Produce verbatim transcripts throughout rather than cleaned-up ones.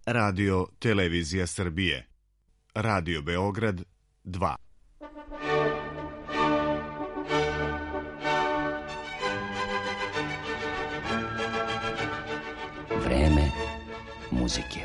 Radio Televizija Srbije. Radio Beograd dva. Vreme muzike.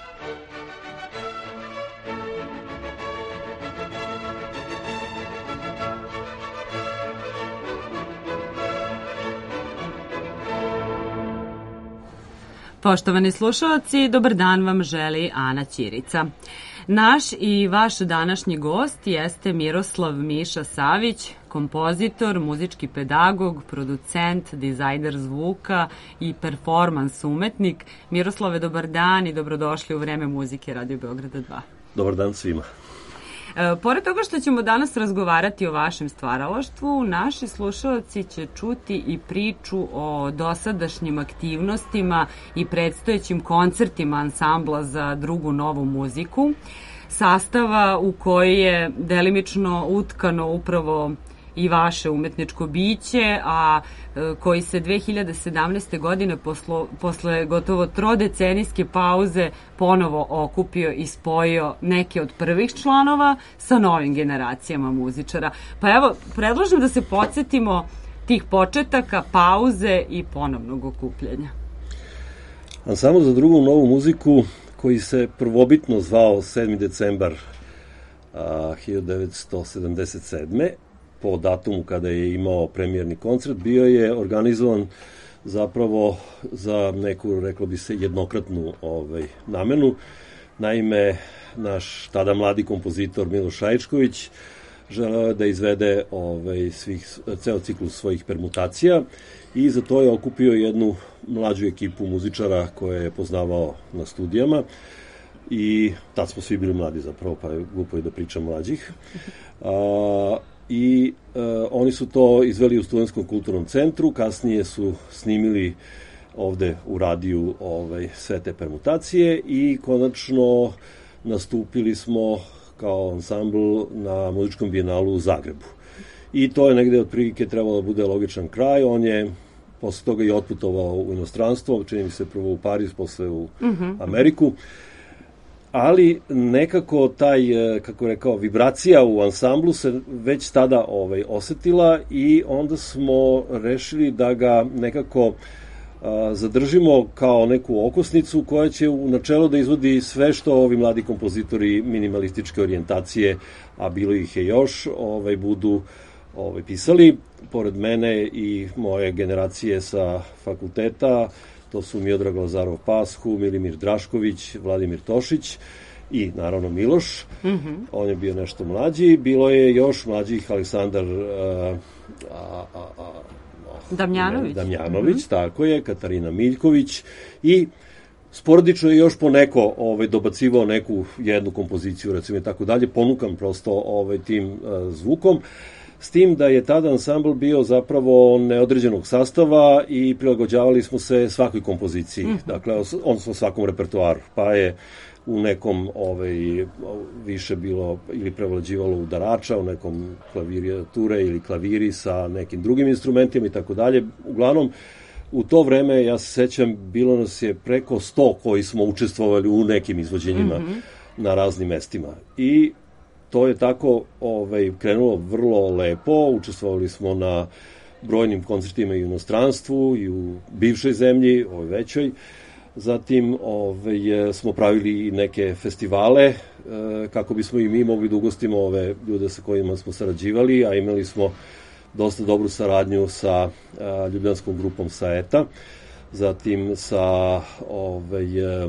Poštovani slušalci, dobar dan vam želi Ana Ćirica. Naš i vaš današnji gost jeste Miroslav Miša Savić, kompozitor, muzički pedagog, producent, dizajner zvuka i performans umetnik. Miroslave, dobar dan i dobrodošli u Vreme muzike Radio Beograda dva. Dobar dan svima. E, pored toga što ćemo danas razgovarati o vašem stvaralaštvu, naši slušalci će čuti i priču o dosadašnjim aktivnostima i predstojećim koncertima ansambla za drugu novu muziku, sastava u koji je delimično utkano upravo i vaše umetničko biće, a e, koji se dve hiljade sedamnaeste. godine poslo, posle gotovo trodecenijske pauze ponovo okupio i spojio neke od prvih članova sa novim generacijama muzičara. Pa evo, predlažem da se podsjetimo tih početaka, pauze i ponovnog okupljanja. Ansambl za drugu novu muziku, koji se prvobitno zvao sedmi decembar a, hiljadu devetsto sedamdeset sedme. po datumu kada je imao premijerni koncert, bio je organizovan zapravo za neku, reklo bi se, jednokratnu ovaj, namenu. Naime, naš tada mladi kompozitor Miloš Ajičković želeo je da izvede ovaj, svih, ceo ciklus svojih permutacija i za to je okupio jednu mlađu ekipu muzičara koje je poznavao na studijama. I tad smo svi bili mladi zapravo, pa je glupo i da pričam mlađih. A, i e, oni su to izveli u Studentskom kulturnom centru, kasnije su snimili ovde u radiju ovaj, sve te permutacije i konačno nastupili smo kao ansambl na muzičkom bijenalu u Zagrebu. I to je negde otprilike trebalo da bude logičan kraj. On je posle toga i otputovao u inostranstvo, čini mi se prvo u Pariz, posle u mm-hmm. Ameriku. Ali nekako taj, kako rekao, vibracija u ansamblu se već tada ovaj, osetila i onda smo rešili da ga nekako a, zadržimo kao neku okosnicu koja će u načelu da izvodi sve što ovi mladi kompozitori minimalističke orijentacije, a bilo ih je još, ovaj, budu ovaj, pisali. Pored mene i moje generacije sa fakulteta, to su Miodrag Lazarov Pashu, Milimir Drašković, Vladimir Tošić i naravno Miloš. Mm-hmm. On je bio nešto mlađi. Bilo je još mlađih Aleksandar a, a, a, a, Damjanović. Damjanović, mm-hmm. tako je, Katarina Miljković i sporadično je još poneko ovaj, dobacivao neku jednu kompoziciju, recimo i tako dalje. Ponukam prosto ovaj, tim a, zvukom. S tim da je tada ansambl bio zapravo neodređenog sastava i prilagođavali smo se svakoj kompoziciji, mm-hmm. dakle, odnosno svakom repertoaru, pa je u nekom ovaj, više bilo ili prevlađivalo udarača, u nekom klavijature ili klaviri sa nekim drugim instrumentima i tako dalje. Uglavnom, u to vreme, ja se sećam, bilo nas je preko sto koji smo učestvovali u nekim izvođenjima mm-hmm. na raznim mestima. I to je tako ovaj, krenulo vrlo lepo, učestvovali smo na brojnim koncertima i u inostranstvu i u bivšoj zemlji, ovoj većoj. Zatim ovaj, smo pravili neke festivale e, kako bismo i mi mogli da ugostimo ove ljude sa kojima smo sarađivali, a imali smo dosta dobru saradnju sa a, ljubljanskom grupom Saeta, zatim sa ovaj, a,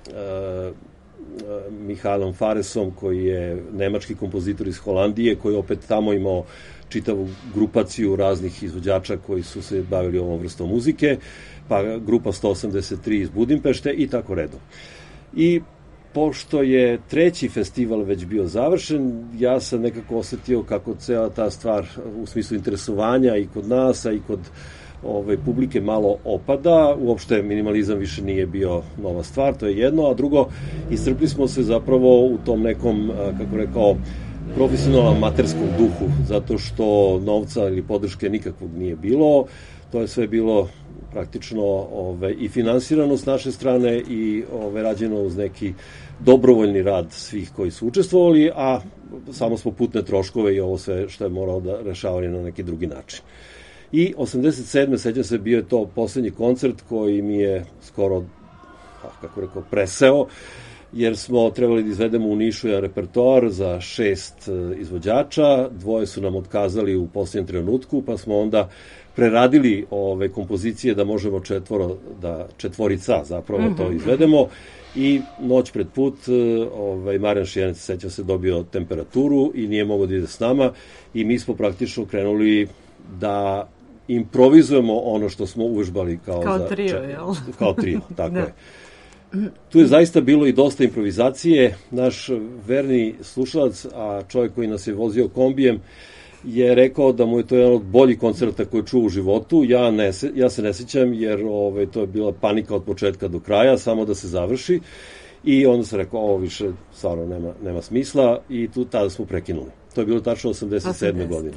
a, Mihajlom Faresom, koji je nemački kompozitor iz Holandije, koji je opet tamo imao čitavu grupaciju raznih izvođača koji su se bavili ovom vrstom muzike, pa grupa sto osamdeset tri iz Budimpešte i tako redom. I pošto je treći festival već bio završen, ja sam nekako osetio kako cela ta stvar u smislu interesovanja i kod nas, a i kod ove publike malo opada, uopšte minimalizam više nije bio nova stvar, to je jedno, a drugo, iscrpli smo se zapravo u tom nekom, kako rekao, profesionalnom amaterskom duhu, zato što novca ili podrške nikakvog nije bilo. To je sve bilo praktično ove, i finansirano s naše strane i ove, rađeno uz neki dobrovoljni rad svih koji su učestvovali, a samo smo putne troškove i ovo sve što je morao da rešavali na neki drugi način. I osamdeset sedme sećam se, bio je to poslednji koncert koji mi je skoro, kako rekao, preseo, jer smo trebali da izvedemo u Nišu jedan repertoar za šest izvođača, dvoje su nam otkazali u posljednjem trenutku, pa smo onda preradili ove kompozicije da možemo četvoro, da četvorica zapravo mm-hmm. to izvedemo. I noć pred put ovaj, Marijan Šijenec, sećam se, dobio temperaturu i nije mogao da ide s nama i mi smo praktično krenuli da improvizujemo ono što smo uvežbali kao, kao za, trio, čet, jel? Kao trio, tako je. Tu je zaista bilo i dosta improvizacije. Naš verni slušalac, a čovjek koji nas je vozio kombijem, je rekao da mu je to jedan od boljih koncerta koje čuo u životu. Ja, ne, ja se ne sjećam jer ovaj, to je bila panika od početka do kraja, samo da se završi. I onda sam rekao, ovo više stvarno nema, nema smisla i tu tada smo prekinuli. To je bilo tačno osamdeset sedme godine.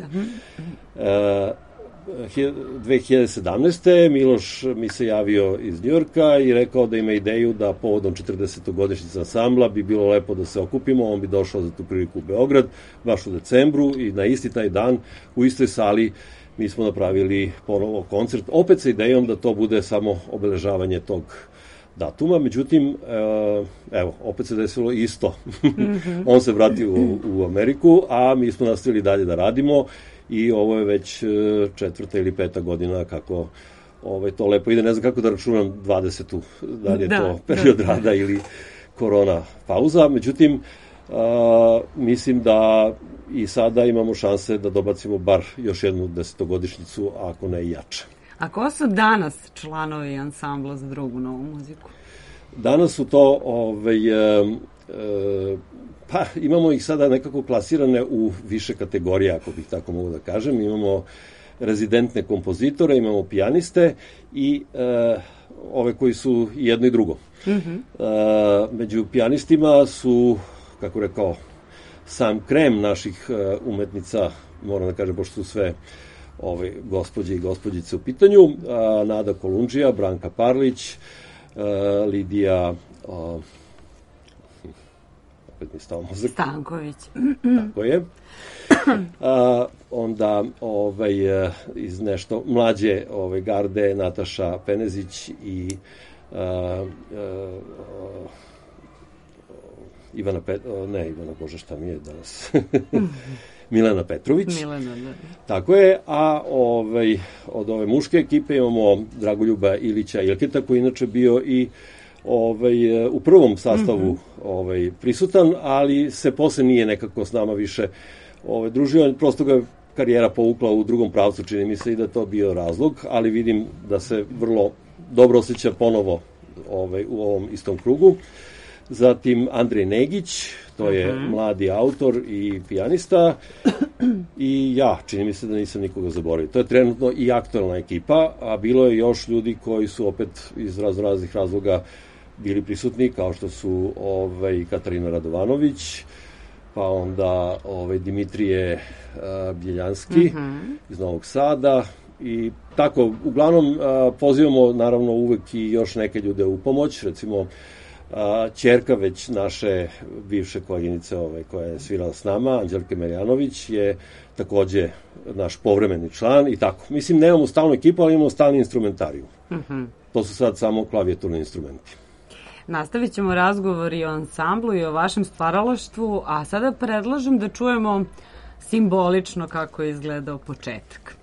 E, dve hiljade sedamnaeste. Miloš mi se javio iz Njujorka i rekao da ima ideju da povodom četrdesetog godišnjice ansambla bi bilo lepo da se okupimo, on bi došao za tu priliku u Beograd, baš u decembru i na isti taj dan u istoj sali mi smo napravili ponovo koncert, opet sa idejom da to bude samo obeležavanje tog datuma, međutim, evo, opet se desilo isto. Mm-hmm. On se vratio u, u Ameriku, a mi smo nastavili dalje da radimo i ovo je već četvrta ili peta godina kako ovaj, to lepo ide. Ne znam kako da računam dvadesetu, da li je da, to period da. rada ili korona pauza. Međutim, a, mislim da i sada imamo šanse da dobacimo bar još jednu desetogodišnjicu, ako ne i jače. A ko su danas članovi ansambla za drugu novu muziku? Danas su to ovaj, e, e, pa imamo ih sada nekako klasirane u više kategorija, ako bih tako mogu da kažem. Imamo rezidentne kompozitore, imamo pijaniste i e, ove koji su jedno i drugo. Mm-hmm. E, među pijanistima su, kako rekao, sam krem naših e, umetnica, moram da kažem, pošto su sve ove gospođe i gospođice u pitanju, a, Nada Kolundžija, Branka Parlić, a, Lidija a, opet mi stao mozak. Stanković. Tako je. A, onda ovaj, iz nešto mlađe ove garde Nataša Penezić i a, a, a, Ivana Pet... ne, Ivana, bože, šta mi je danas? Milena Petrović. Milena, da. Tako je, a ovaj, od ove muške ekipe imamo Dragoljuba Ilića Ilketa, koji inače bio i ovaj, u prvom sastavu mm-hmm. ovaj, prisutan, ali se posle nije nekako s nama više ovaj, družio, prosto ga karijera povukla u drugom pravcu, čini mi se i da to bio razlog, ali vidim da se vrlo dobro osjeća ponovo ovaj, u ovom istom krugu. Zatim Andrej Negić, to je uh-huh. mladi autor i pijanista i ja, čini mi se da nisam nikoga zaboravio. To je trenutno i aktualna ekipa, a bilo je još ljudi koji su opet iz raznih razloga bili prisutni, kao što su ovaj, Katarina Radovanović, pa onda ovaj, Dimitrije uh, Bjeljanski uh-huh. iz Novog Sada i tako, uglavnom uh, pozivamo naravno uvek i još neke ljude u pomoć, recimo A, ćerka već naše bivše koleginice ove, koja je svirala s nama, Anđelke Merjanović, je takođe naš povremeni član i tako. Mislim, nemamo stalnu ekipu, ali imamo stalni instrumentariju. Mm-hmm. To su sad samo klavijaturni instrumenti. Nastavit ćemo razgovor i o ansamblu i o vašem stvaralaštvu, a sada predlažem da čujemo simbolično kako je izgledao početak.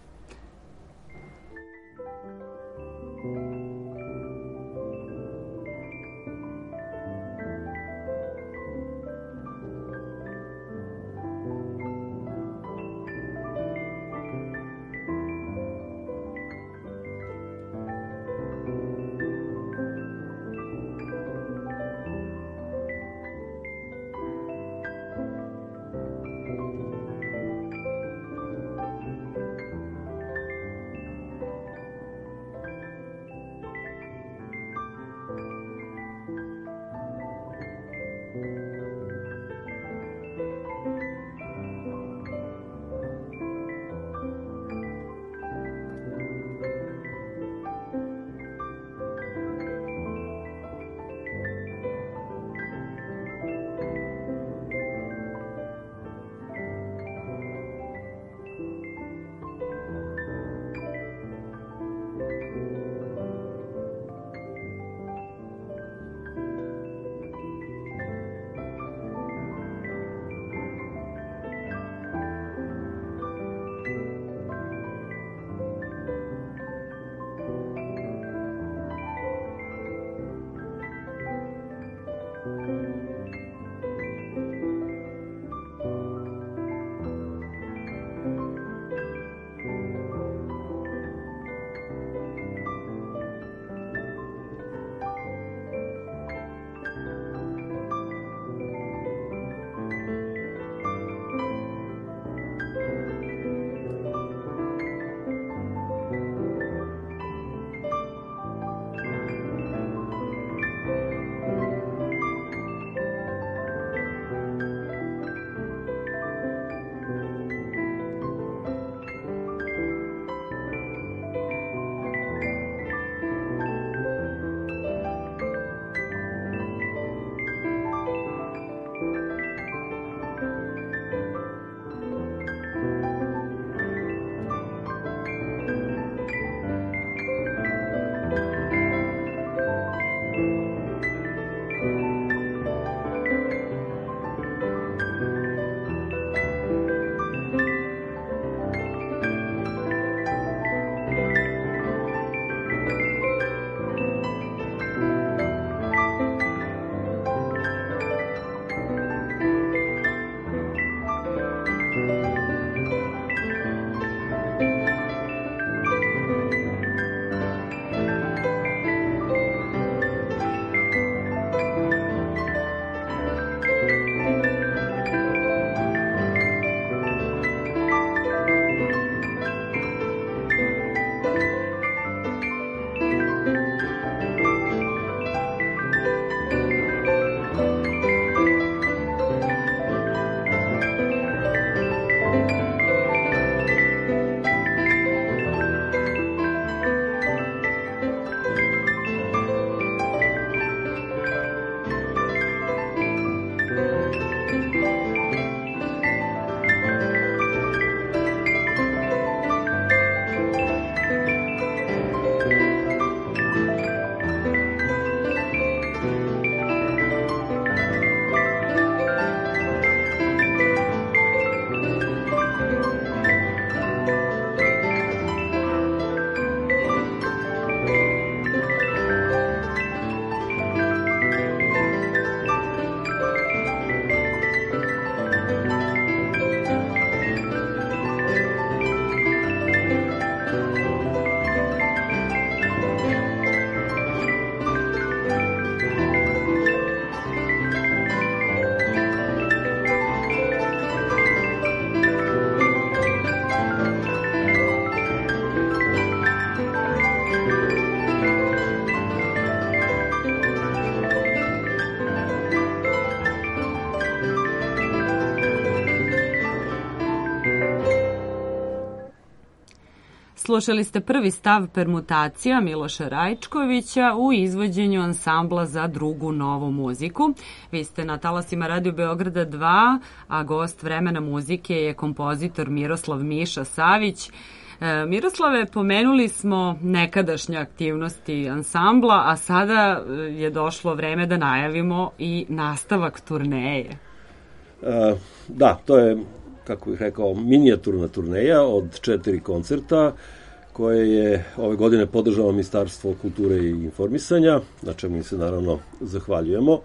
Slušali ste prvi stav Permutacija Miloša Rajčkovića u izvođenju ansambla za drugu novu muziku. Vi ste na talasima Radio Beograda dva, a gost Vremena muzike je kompozitor Miroslav Miša Savić. E, Miroslave, pomenuli smo nekadašnje aktivnosti ansambla, a sada je došlo vreme da najavimo i nastavak turneje. E, da, to je, kako bih rekao, minijaturna turneja od četiri koncerta koje je ove godine podržalo Ministarstvo kulture i informisanja, na čemu mi se naravno zahvaljujemo.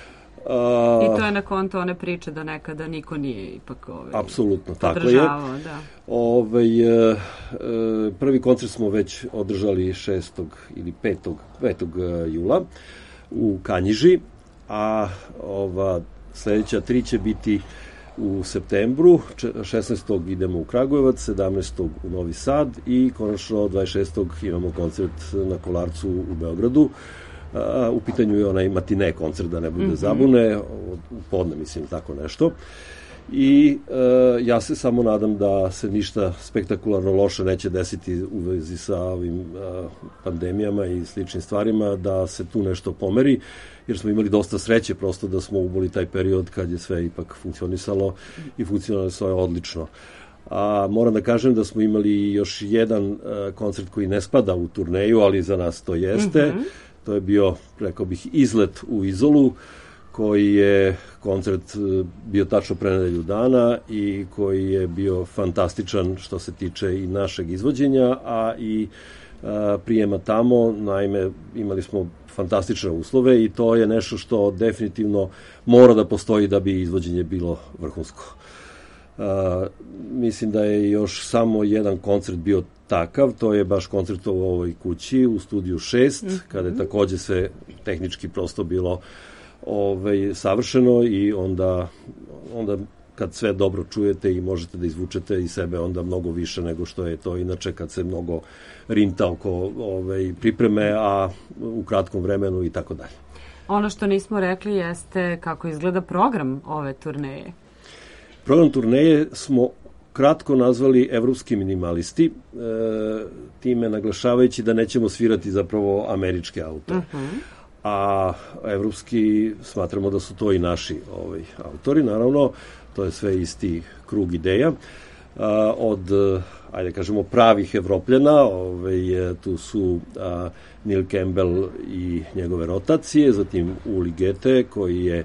A, I to je na konto one priče da nekada niko nije ipak ovaj, apsolutno, tako je. Da. Ovaj, e, prvi koncert smo već održali šestog ili petog jula u Kanjiži, a ova sledeća tri će biti u septembru, šesnaestog idemo u Kragujevac, sedamnaestog u Novi Sad i konačno dvadeset šestog imamo koncert na Kolarcu u Beogradu. U pitanju je onaj matine koncert, da ne bude zabune, u podne, mislim, tako nešto. I e, ja se samo nadam da se ništa spektakularno loše neće desiti u vezi sa ovim e, pandemijama i sličnim stvarima, da se tu nešto pomeri, jer smo imali dosta sreće prosto da smo uboli taj period kad je sve ipak funkcionisalo i funkcionisalo je odlično. A moram da kažem da smo imali još jedan e, koncert koji ne spada u turneju, ali za nas to jeste. Mm-hmm. To je bio, rekao bih, izlet u Izolu, koji je koncert bio tačno pre nedelju dana i koji je bio fantastičan što se tiče i našeg izvođenja, a i a, prijema tamo. Naime, imali smo fantastične uslove i to je nešto što definitivno mora da postoji da bi izvođenje bilo vrhunsko. A, mislim da je još samo jedan koncert bio takav, to je baš koncert u ovoj kući u studiju šest, mm-hmm. kada je takođe sve tehnički prosto bilo ovaj, savršeno i onda, onda kad sve dobro čujete i možete da izvučete iz sebe onda mnogo više nego što je to inače kad se mnogo rinta oko ovaj, pripreme, a u kratkom vremenu i tako dalje. Ono što nismo rekli jeste kako izgleda program ove turneje. Program turneje smo kratko nazvali Evropski minimalisti, e, time naglašavajući da nećemo svirati zapravo američke autore. Uh-huh. A evropski smatramo da su to i naši ovaj, autori, naravno, to je sve isti krug ideja. A, od, ajde kažemo, pravih Evropljana, ovaj, tu su a, Neil Campbell i njegove rotacije, zatim Uli Gete, koji je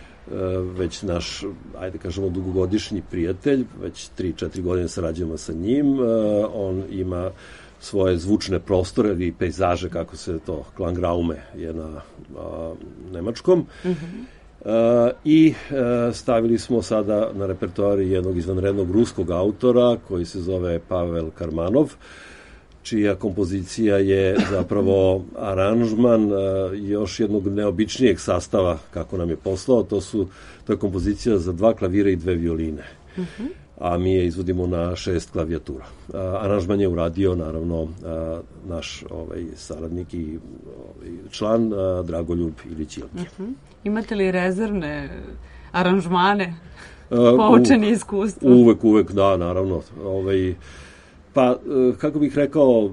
već naš, ajde kažemo, dugogodišnji prijatelj, već tri četiri godine sarađujemo sa njim. On ima svoje zvučne prostore i pejzaže, kako se to, Klangraume je na a, nemačkom. Mm-hmm. A, I a, stavili smo sada na repertoari jednog izvanrednog ruskog autora koji se zove Pavel Karmanov, čija kompozicija je zapravo aranžman uh, još jednog neobičnijeg sastava kako nam je poslao. To su to je kompozicija za dva klavira i dve violine. Uh-huh. A mi je izvodimo na šest klavijatura. Uh, aranžman je uradio naravno uh, naš ovaj saradnik i ovaj, član uh, Dragoljub Ilić Ilke. Uh-huh. Imate li rezervne aranžmane uh, poučeni uh, iskustvom? Uvek, uvek, da, naravno. Ovaj Pa, kako bih rekao,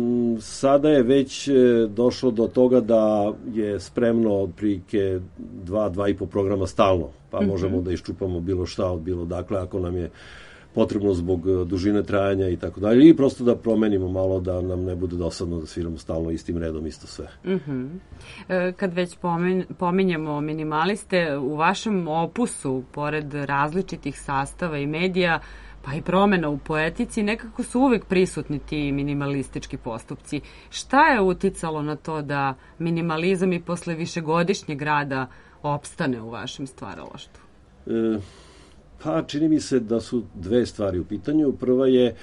sada je već došlo do toga da je spremno otprilike dva, dva i po programa stalno, pa mm-hmm. možemo da iščupamo bilo šta od bilo dakle, ako nam je potrebno zbog dužine trajanja i tako dalje, i prosto da promenimo malo, da nam ne bude dosadno da sviramo stalno istim redom, isto sve. Mm-hmm. Kad već pomen, pominjemo minimaliste, u vašem opusu, pored različitih sastava i medija, pa i promena u poetici, nekako su uvek prisutni ti minimalistički postupci. Šta je uticalo na to da minimalizam i posle višegodišnjeg rada opstane u vašem stvaralaštvu? E, pa čini mi se da su dve stvari u pitanju. Prva je, e,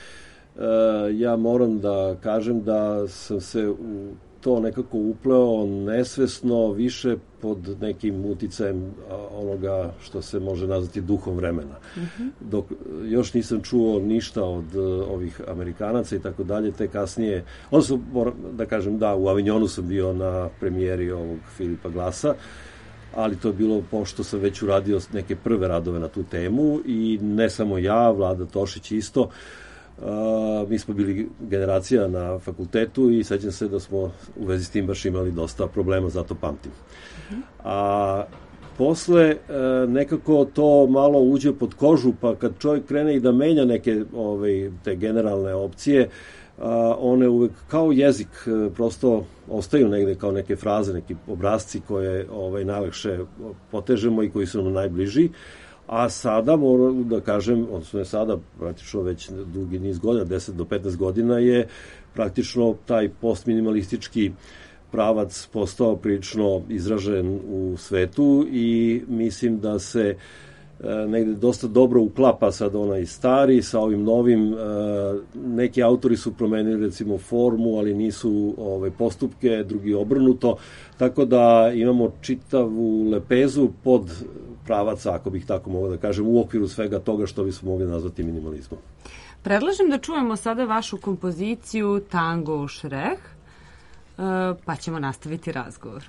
ja moram da kažem da sam se u to nekako upleo nesvesno više pod nekim uticajem onoga što se može nazvati duhom vremena. Mm-hmm. Dok još nisam čuo ništa od ovih Amerikanaca i tako dalje, te kasnije, odnosno, da kažem, da, u Avignonu sam bio na premijeri ovog Filipa Glasa, ali to je bilo pošto sam već uradio neke prve radove na tu temu i ne samo ja, Vlada Tošić isto. Uh, mi smo bili generacija na fakultetu i sećam se da smo u vezi s tim baš imali dosta problema, zato pamtim. A posle uh, nekako to malo uđe pod kožu, pa kad čovjek krene i da menja neke ovaj, te generalne opcije, uh, one uvek kao jezik uh, prosto ostaju negde kao neke fraze, neki obrazci koje ovaj, najlakše potežemo i koji su nam najbliži. A sada, moram da kažem, odnosno ne sada, praktično već dugi niz godina, deset do petnaest godina je praktično taj postminimalistički pravac postao prilično izražen u svetu i mislim da se e, negde dosta dobro uklapa sad onaj stari sa ovim novim. E, neki autori su promenili recimo formu, ali nisu ove, postupke, drugi obrnuto, tako da imamo čitavu lepezu pod pravaca, ako bih tako mogao da kažem, u okviru svega toga što bismo mogli nazvati minimalizmom. Predlažem da čujemo sada vašu kompoziciju Tango u Šreh, pa ćemo nastaviti razgovor.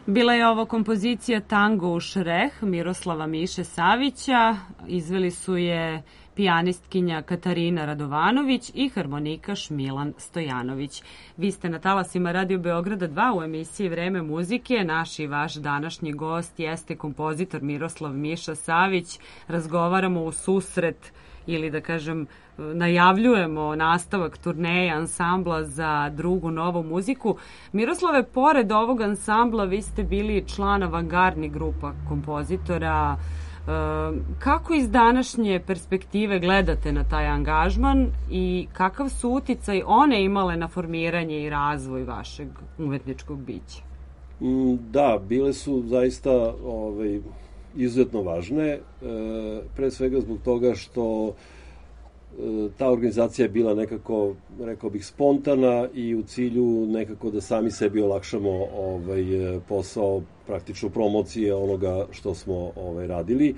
Bila je ovo kompozicija Tango u šreh Miroslava Miše Savića, izveli su je pijanistkinja Katarina Radovanović i harmonikaš Milan Stojanović. Vi ste na talasima Radio Beograda dva u emisiji Vreme muzike. Naš i vaš današnji gost jeste kompozitor Miroslav Miša Savić. Razgovaramo u susret ili da kažem najavljujemo nastavak turneje ansambla za drugu novu muziku. Miroslave, pored ovog ansambla vi ste bili član avangardnih grupa kompozitora. Kako iz današnje perspektive gledate na taj angažman i kakav su uticaj one imale na formiranje i razvoj vašeg umetničkog bića? Da, bile su zaista ovaj, izuzetno važne, e, pre svega zbog toga što e, ta organizacija je bila nekako, rekao bih, spontana i u cilju nekako da sami sebi olakšamo ovaj, posao praktično promocije onoga što smo ovaj, radili,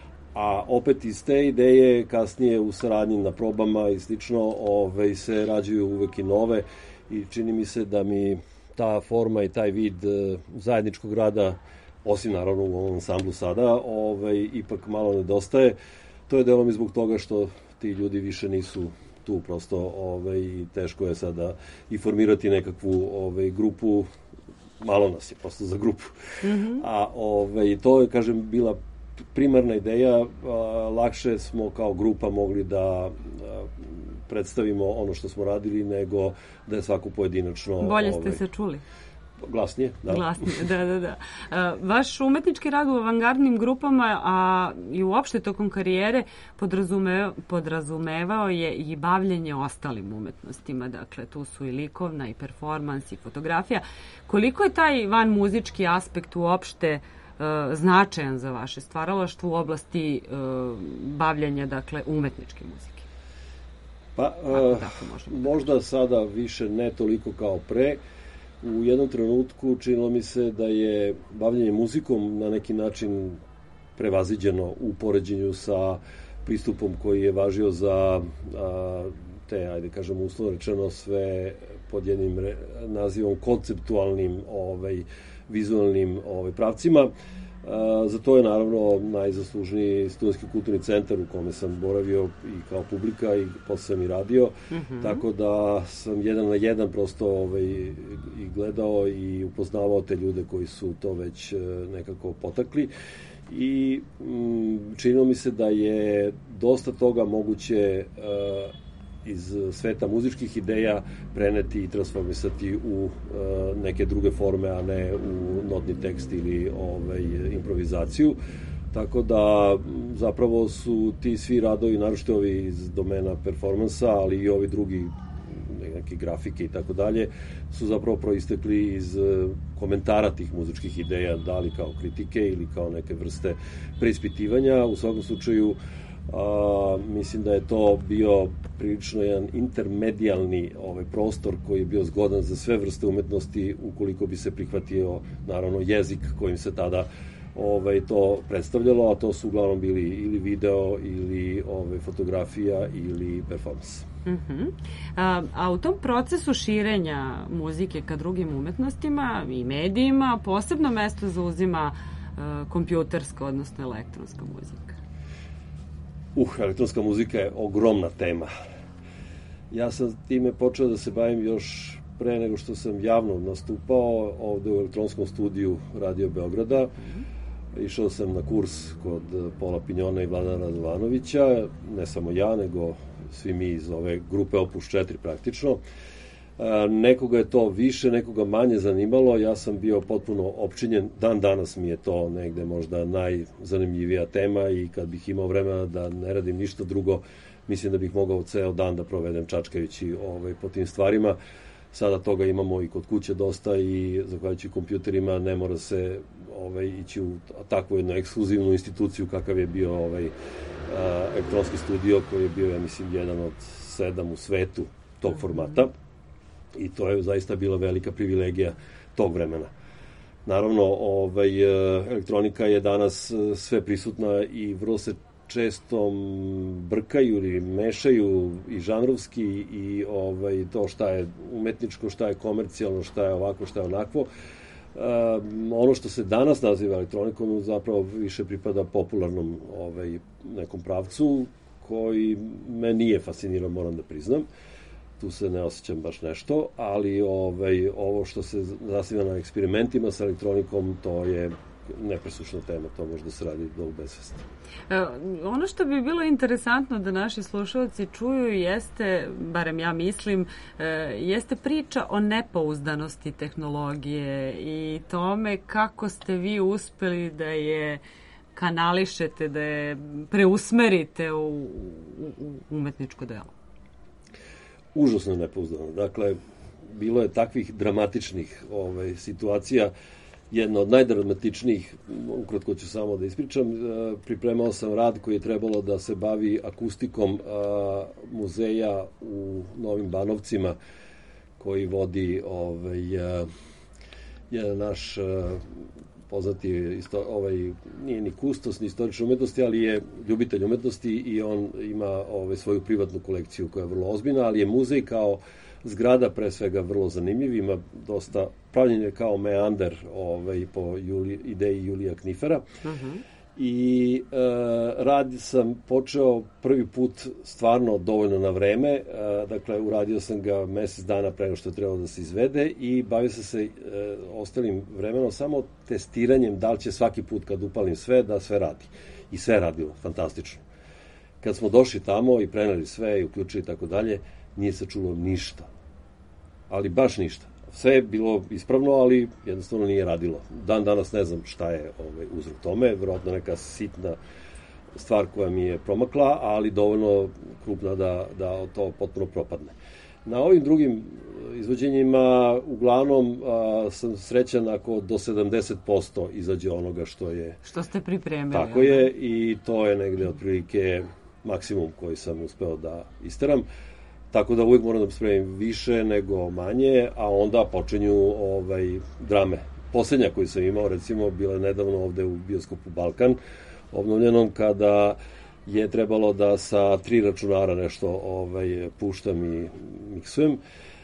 a opet iz te ideje kasnije u saradnji na probama i slično ovaj, se rađaju uvek i nove i čini mi se da mi ta forma i taj vid zajedničkog rada, osim naravno u ovom ansamblu sada, ovaj, ipak malo nedostaje. To je delom i zbog toga što ti ljudi više nisu tu prosto ovaj, i teško je sada i formirati nekakvu ovaj, grupu. Malo nas je prosto za grupu. Mm-hmm. A ovaj, to je, kažem, bila primarna ideja. A, lakše smo kao grupa mogli da a, predstavimo ono što smo radili, nego da je svako pojedinačno... Bolje ste ovaj, se čuli. Glasnije, da. Glasnije, da, da, da. A, vaš umetnički rad u avangardnim grupama, a i uopšte tokom karijere podrazume, podrazumevao je i bavljenje ostalim umetnostima. Dakle, tu su i likovna, i performans, i fotografija. Koliko je taj van muzički aspekt uopšte uh, značajan za vaše stvaralaštvo u oblasti uh, bavljenja, dakle, umetničke muzike? Pa, uh, možda sada više ne toliko kao pre. U jednom trenutku činilo mi se da je bavljenje muzikom na neki način prevaziđeno u poređenju sa pristupom koji je važio za a, te, ajde kažemo uslovno rečeno, sve pod jednim re, nazivom konceptualnim ovaj, vizualnim ovaj, pravcima. A, za to je naravno najzaslužniji Studentski kulturni centar u kome sam boravio i kao publika i posle sam i radio, mm-hmm. tako da sam jedan na jedan prosto ovaj, i gledao i upoznavao te ljude koji su to već nekako potakli i m, činilo mi se da je dosta toga moguće uh, iz sveta muzičkih ideja preneti i transformisati u uh, neke druge forme, a ne u notni tekst ili ovaj, improvizaciju. Tako da zapravo su ti svi radovi, naročito ovi iz domena performansa, ali i ovi drugi neke grafike i tako dalje, su zapravo proistekli iz komentara tih muzičkih ideja, da li kao kritike ili kao neke vrste preispitivanja. U svakom slučaju, a, mislim da je to bio prilično jedan intermedijalni ovaj, prostor koji je bio zgodan za sve vrste umetnosti ukoliko bi se prihvatio, naravno, jezik kojim se tada ovaj, to predstavljalo, a to su uglavnom bili ili video, ili ovaj, fotografija, ili performans. Uh-huh. A, a u tom procesu širenja muzike ka drugim umetnostima i medijima posebno mesto zauzima uh, kompjuterska, odnosno elektronska muzika. Uh, elektronska muzika je ogromna tema. Ja sam time počeo da se bavim još pre nego što sam javno nastupao ovde u elektronskom studiju Radio Beograda. Uh-huh. Išao sam na kurs kod Pola Pinjona i Vladana Radovanovića, ne samo ja, nego svi mi iz ove grupe Opus četiri praktično. E, nekoga je to više, nekoga manje zanimalo, ja sam bio potpuno opčinjen, dan danas mi je to negde možda najzanimljivija tema i kad bih imao vremena da ne radim ništa drugo, mislim da bih mogao ceo dan da provedem čačkajući ovaj, po tim stvarima. Sada toga imamo i kod kuće dosta i zahvaljujući kompjuterima ne mora se ovaj, ići u takvu jednu ekskluzivnu instituciju kakav je bio ovaj, a, elektronski studio koji je bio, ja mislim, jedan od sedam u svetu tog formata i to je zaista bila velika privilegija tog vremena. Naravno, ovaj, elektronika je danas sve prisutna i vrlo se često brkaju ili mešaju i žanrovski i ovaj, to šta je umetničko, šta je komercijalno, šta je ovako, šta je onakvo. ono što se danas naziva elektronikom zapravo više pripada popularnom ovaj, nekom pravcu koji me nije fascinirao, moram da priznam. Tu se ne osjećam baš nešto, ali ovaj, ovo što se zasniva na eksperimentima sa elektronikom, to je nepresušna tema, to možda se radi do besvesti. E, ono što bi bilo interesantno da naši slušalci čuju jeste, barem ja mislim, e, jeste priča o nepouzdanosti tehnologije i tome kako ste vi uspeli da je kanališete, da je preusmerite u, u, u umetničko delo. Užasno nepouzdano. Dakle, bilo je takvih dramatičnih ovaj, situacija. Jedna od najdramatičnijih, ukratko ću samo da ispričam, pripremao sam rad koji je trebalo da se bavi akustikom muzeja u Novim Banovcima, koji vodi ovaj, jedan naš poznati, ovaj, nije ni kustos, ni istorične umetnosti, ali je ljubitelj umetnosti i on ima ovaj, svoju privatnu kolekciju koja je vrlo ozbiljna, ali je muzej kao zgrada pre svega vrlo zanimljiv, ima dosta, pravljen je kao meander ovaj, po Juli, ideji Julija Knifera. Uh-huh. I e, rad sam počeo prvi put stvarno dovoljno na vreme, e, dakle uradio sam ga mesec dana pre nego što je trebalo da se izvede i bavio sam se e, ostalim vremenom samo testiranjem da li će svaki put kad upalim sve da sve radi. I sve radilo, fantastično. Kad smo došli tamo i preneli sve i uključili tako dalje, nije se čulo ništa. Ali baš ništa. Sve je bilo ispravno, ali jednostavno nije radilo. Dan danas ne znam šta je ovaj, uzrok tome, verovatno neka sitna stvar koja mi je promakla, ali dovoljno krupna da, da to potpuno propadne. Na ovim drugim izvođenjima uglavnom a, sam srećan ako do sedamdeset posto izađe onoga što je... Što ste pripremili. Tako je, i to je negde otprilike maksimum koji sam uspeo da isteram. Tako da uvijek moram da spremim više nego manje, a onda počinju ovaj, drame. Poslednja koju sam imao, recimo, bila je nedavno ovde u bioskopu Balkan, obnovljenom, kada je trebalo da sa tri računara nešto ovaj, puštam i miksujem.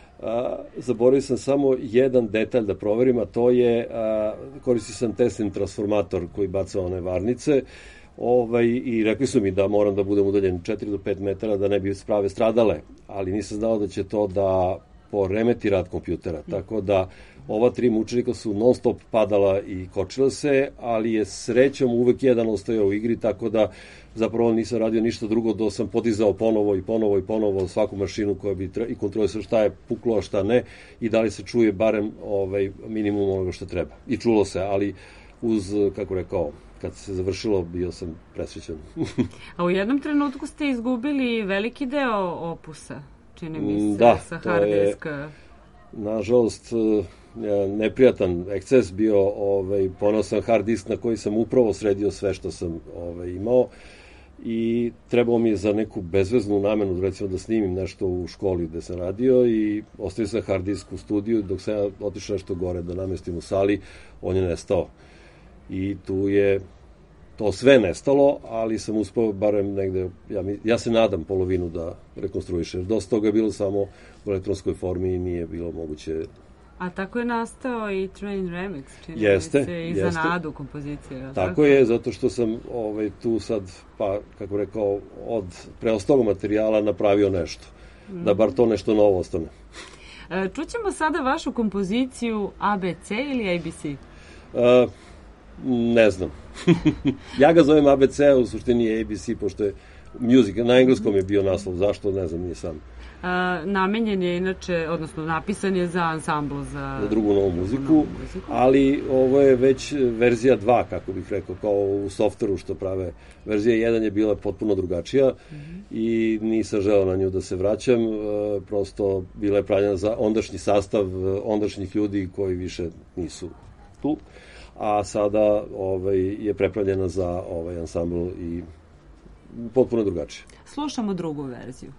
A, zaboravio sam samo jedan detalj da proverim, a to je, a, koristio sam Teslin transformator koji baca one varnice, Ovaj, i rekli su mi da moram da budem udaljen četiri do pet metara da ne bi sprave stradale, ali nisam znao da će to da poremeti rad kompjutera, tako da ova tri mučenika su non stop padala i kočila se, ali je srećom uvek jedan ostajao u igri, tako da zapravo nisam radio ništa drugo do sam podizao ponovo i ponovo i ponovo svaku mašinu koja bi tre... i kontrolisao šta je puklo, a šta ne, i da li se čuje barem ovaj, minimum onoga što treba. I čulo se, ali uz, kako rekao, kad se završilo, bio sam presrećan. A u jednom trenutku ste izgubili veliki deo opusa, čini mi se, da, sa hard diska. Nažalost, neprijatan eksces bio, ovaj, poneo sam hard disk na koji sam upravo sredio sve što sam ovaj, imao i trebao mi je za neku bezveznu namenu, recimo da snimim nešto u školi gde sam radio, i ostavio sam hard disk u studiju, dok sam ja otišao nešto gore da namestim u sali, on je nestao. I tu je to sve nestalo, ali sam uspeo barem negde, ja, ja se nadam, polovinu da rekonstruišem. Dosta toga je bilo samo u elektronskoj formi i nije bilo moguće. A tako je nastao i Train Remix, čini jeste, se, i za nadu kompozicije. Tako, tako je, zato što sam ovaj, tu sad, pa, kako rekao, od preostalog materijala napravio nešto. Mm. Da bar to nešto novo ostane. Čućemo sada vašu kompoziciju A B C ili A B C? Uh, Ne znam. Ja ga zovem A B C, u suštini je A B C, pošto je music, na engleskom je bio naslov, zašto, ne znam, nije sam. A, namenjen je inače, odnosno napisan je za ansambl, za, za drugu novu muziku, novu muziku, ali ovo je već verzija dva, kako bih rekao, kao u softveru što prave. Verzija jedan je bila potpuno drugačija mm-hmm. i nisam želeo na nju da se vraćam, e, prosto bila je pravljena za ondašnji sastav ondašnjih ljudi koji više nisu tu, a sada ovaj, je prepravljena za ovaj ansambl i potpuno drugačije. Slušamo drugu verziju.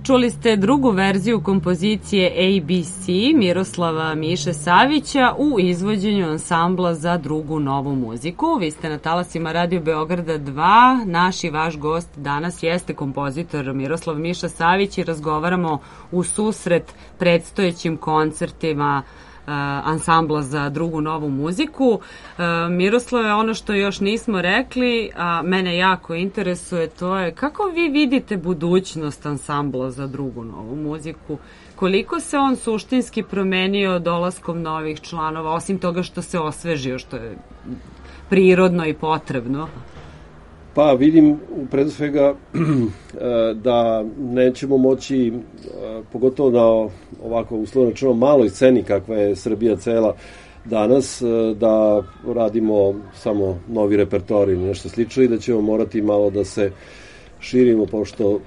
Čuli ste drugu verziju kompozicije A B C Miroslava Miše Savića u izvođenju ansambla za drugu novu muziku. Vi ste na talasima Radio Beograda dva. Naš i vaš gost danas jeste kompozitor Miroslav Miša Savić i razgovaramo u susret predstojećim koncertima ansambla za drugu novu muziku. Miroslave, ono što još nismo rekli, a mene jako interesuje, to je kako vi vidite budućnost ansambla za drugu novu muziku? Koliko se on suštinski promenio dolaskom novih članova, osim toga što se osvežio, što je prirodno i potrebno? Pa vidim pred svega da nećemo moći, pogotovo na ovako uslovno rečeno maloj sceni kakva je Srbija cela danas, da radimo samo novi repertoar ili nešto slično i da ćemo morati malo da se širimo, pošto,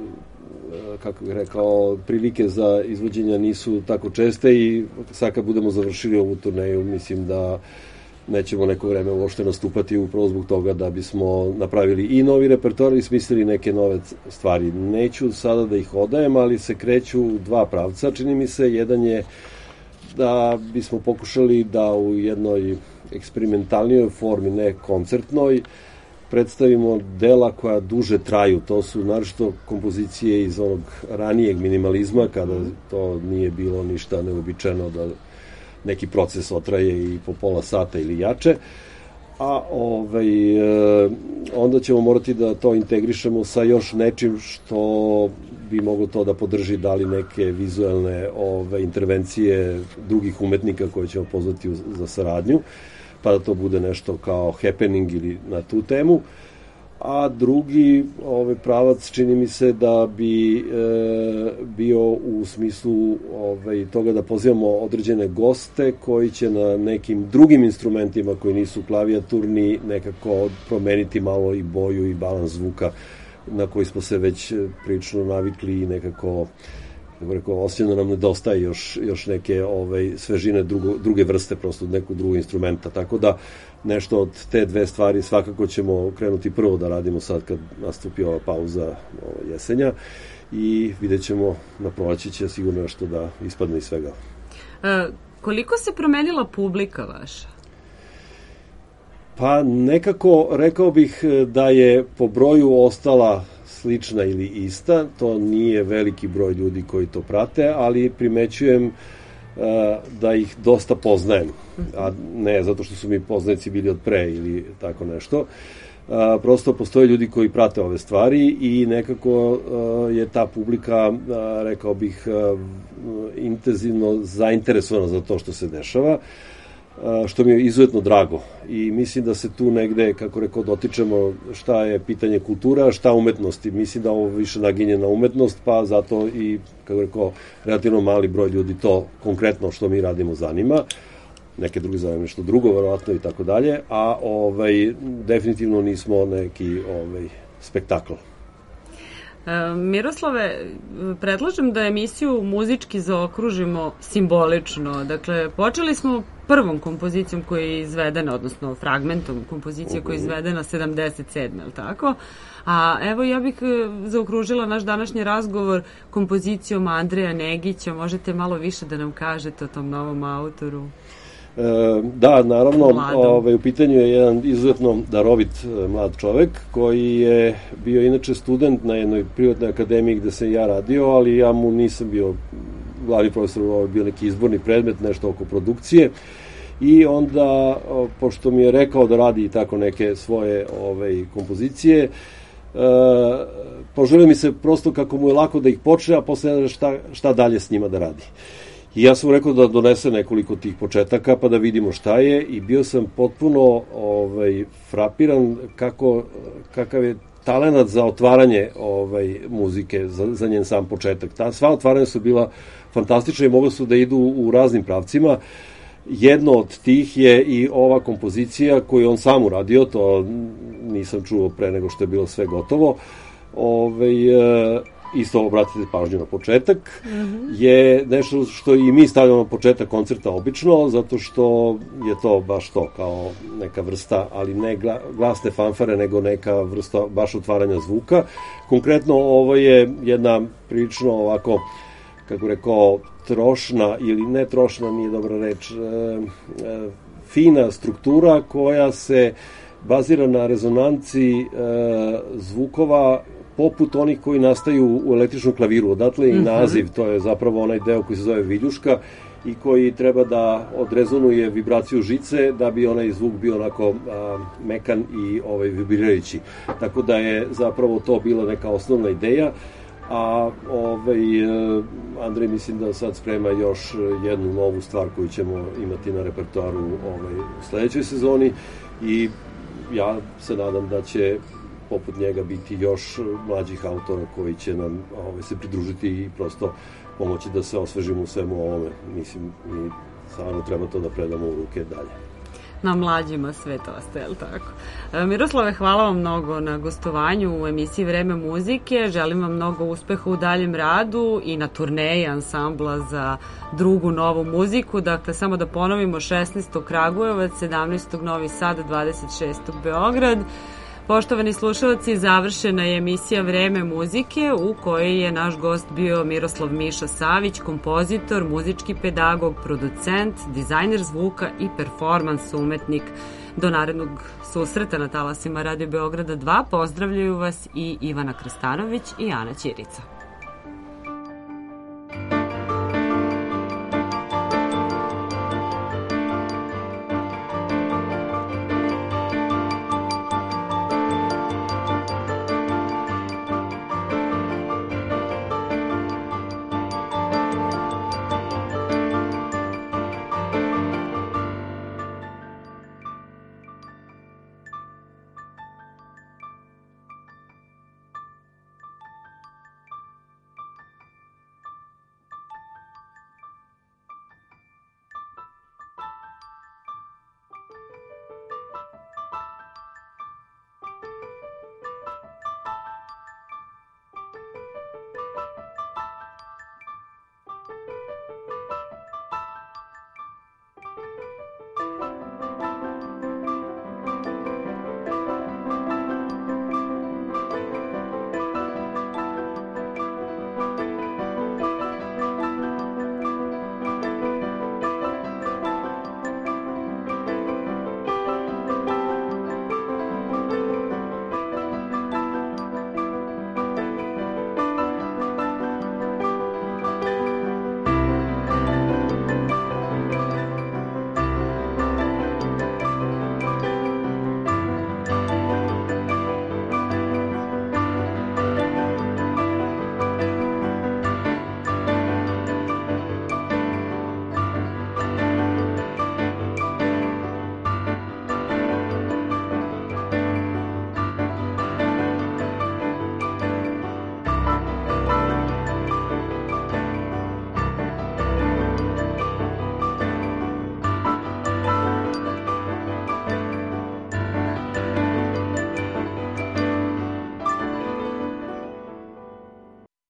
kako bih rekao, prilike za izvođenja nisu tako česte i sad kad budemo završili ovu turneju, mislim da nećemo neko vreme uopšte nastupati upravo zbog toga da bismo napravili i novi repertoar i smislili neke nove stvari. Neću sada da ih odajem, ali se kreću dva pravca. Čini mi se, jedan je da bismo pokušali da u jednoj eksperimentalnijoj formi, ne koncertnoj, predstavimo dela koja duže traju. To su naročito kompozicije iz onog ranijeg minimalizma, kada to nije bilo ništa neobičajeno da neki proces otraje i po pola sata ili jače, a ovaj, onda ćemo morati da to integrišemo sa još nečim što bi moglo to da podrži, da li neke vizualne ove, intervencije drugih umetnika koje ćemo pozvati za saradnju, pa da to bude nešto kao happening ili na tu temu. A drugi ovaj pravac čini mi se da bi e, bio u smislu ovaj, toga da pozivamo određene goste koji će na nekim drugim instrumentima koji nisu klavijaturni nekako promeniti malo i boju i balans zvuka na koji smo se već prilično navikli i nekako, kako rekao, osjećano nam nedostaje još, još neke ovaj, svežine drugo, druge vrste, prosto od nekog drugog instrumenta, tako da nešto od te dve stvari svakako ćemo krenuti prvo da radimo sad kad nastupi ova pauza ova jesenja i vidjet ćemo na proleće će sigurno nešto da ispadne iz svega. E, koliko se promenila publika vaša? Pa nekako rekao bih da je po broju ostala slična ili ista, to nije veliki broj ljudi koji to prate, ali primećujem da ih dosta poznajem, a ne zato što su mi poznanici bili od pre ili tako nešto. Prosto postoje ljudi koji prate ove stvari i nekako je ta publika, rekao bih, intenzivno zainteresovana za to što se dešava, što mi je izuzetno drago. I mislim da se tu negde, kako rekao, dotičemo šta je pitanje kultura, šta umetnosti. Mislim da ovo više naginje na umetnost, pa zato i, kako rekao, relativno mali broj ljudi to konkretno što mi radimo zanima. Neke drugi zanima nešto drugo, verovatno i tako dalje, a ovaj, definitivno nismo neki ovaj, spektakl. Miroslave, predlažem da emisiju muzički zaokružimo simbolično. Dakle, počeli smo prvom kompozicijom koja je izvedena, odnosno fragmentom kompozicije koja je izvedena sedamdeset sedme, ali tako? A evo, ja bih zaokružila naš današnji razgovor kompozicijom Andreja Negića. Možete malo više da nam kažete o tom novom autoru? Da, naravno, ovaj, u pitanju je jedan izuzetno darovit mlad čovek koji je bio inače student na jednoj privatnoj akademiji gde sam ja radio, ali ja mu nisam bio glavni profesor, ovo je bio neki izborni predmet, nešto oko produkcije i onda, pošto mi je rekao da radi i tako neke svoje ovaj, kompozicije, e, poželio mi se prosto kako mu je lako da ih počne, a posle šta, šta dalje s njima da radi. I ja sam rekao da donese nekoliko tih početaka pa da vidimo šta je i bio sam potpuno ovaj, frapiran kako, kakav je talenat za otvaranje ovaj, muzike, za, za njen sam početak. Ta, sva otvaranja su bila fantastična i mogla su da idu u raznim pravcima. Jedno od tih je i ova kompozicija koju on sam uradio, to nisam čuo pre nego što je bilo sve gotovo. Ovaj, isto obratite pažnju na početak, mm-hmm. je nešto što i mi stavljamo na početak koncerta obično, zato što je to baš to, kao neka vrsta, ali ne glasne fanfare, nego neka vrsta baš otvaranja zvuka. Konkretno, ovo je jedna prilično ovako, kako rekao, trošna, ili ne trošna, nije dobra reč, e, e, fina struktura koja se bazira na rezonanci e, zvukova poput onih koji nastaju u električnom klaviru. Odatle i naziv, to je zapravo onaj deo koji se zove viljuška i koji treba da odrezonuje vibraciju žice da bi onaj zvuk bio onako a, mekan i ovaj, vibrirajući. Tako da je zapravo to bila neka osnovna ideja. A ovaj, Andrej mislim da sad sprema još jednu novu stvar koju ćemo imati na repertoaru ovaj, u sledećoj sezoni i ja se nadam da će poput njega biti još mlađih autora koji će nam ovaj, se pridružiti i prosto pomoći da se osvežimo u svemu ovome. Mislim, i stvarno treba to da predamo u ruke dalje. Na mlađima sve to ostaje, je li tako? Miroslave, hvala vam mnogo na gostovanju u emisiji Vreme muzike. Želim vam mnogo uspeha u daljem radu i na turneji ansambla za drugu novu muziku. Dakle, samo da ponovimo, šesnaestog Kragujevac, sedamnaestog Novi Sad, dvadeset šestog Beograd. Poštovani slušalci, završena je emisija Vreme muzike u kojoj je naš gost bio Miroslav Miša Savić, kompozitor, muzički pedagog, producent, dizajner zvuka i performans umetnik. Do narednog susreta na talasima Radio Beograda dva pozdravljaju vas i Ivana Krstanović i Ana Ćirica.